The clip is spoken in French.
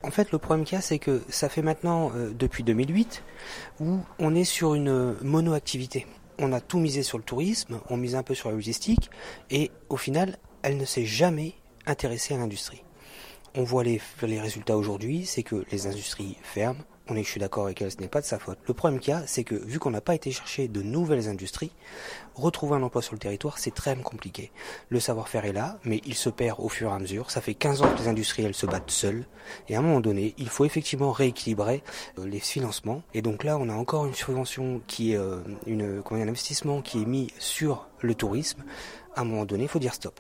En fait, le problème qu'il y a, c'est que ça fait maintenant, depuis 2008, où on est sur une monoactivité. On a tout misé sur le tourisme, on mise un peu sur la logistique, et au final, elle ne s'est jamais intéressée à l'industrie. On voit les résultats aujourd'hui, c'est que les industries ferment. Je suis d'accord avec elle, ce n'est pas de sa faute. Le problème qu'il y a, c'est que vu qu'on n'a pas été chercher de nouvelles industries, retrouver un emploi sur le territoire, c'est très compliqué. Le savoir-faire est là, mais il se perd au fur et à mesure. Ça fait 15 ans que les industriels se battent seuls. Et à un moment donné, il faut effectivement rééquilibrer les financements. Et donc là, on a encore une subvention qui est un investissement qui est mis sur le tourisme. À un moment donné, il faut dire stop.